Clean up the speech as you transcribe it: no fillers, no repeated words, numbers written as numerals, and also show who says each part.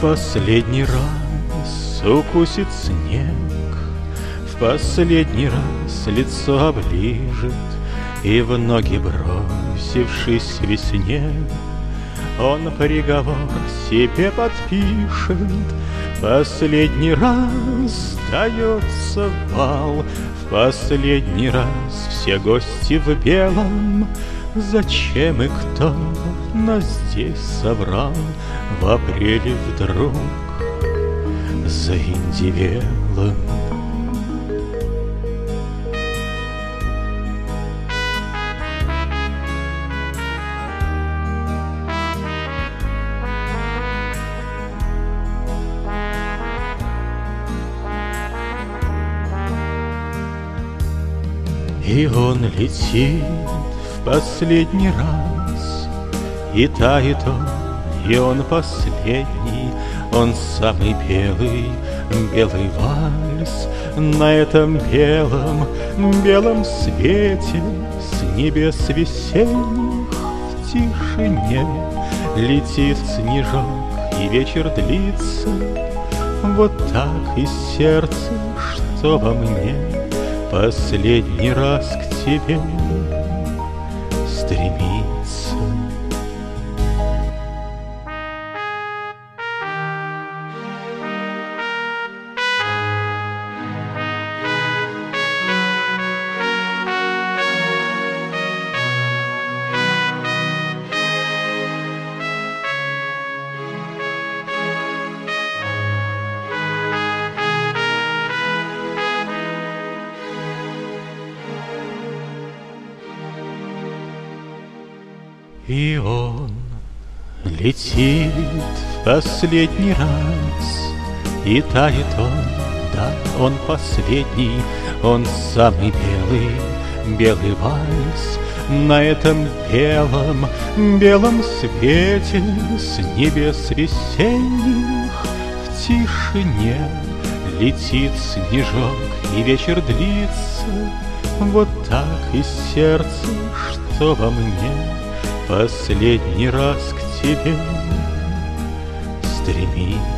Speaker 1: последний раз укусит снег, в последний раз лицо оближет, и в ноги бросившись весне, он приговор себе подпишет. Последний раз дается бал, в последний раз все гости в белом. Зачем и кто нас здесь собрал в апреле вдруг заиндевело? И он летит в последний раз, и тает он, и он последний, он самый белый, белый вальс. На этом белом, белом свете с небес весенних в тишине летит снежок, и вечер длится. Вот так и сердце, что во мне последний раз к тебе стремится. И он летит в последний раз, и тает он, да, он последний, он самый белый, белый вальс. На этом белом, белом свете с небес весенних в тишине летит снежок, и вечер длится. Вот так и сердце, что во мне последний раз к тебе стремится.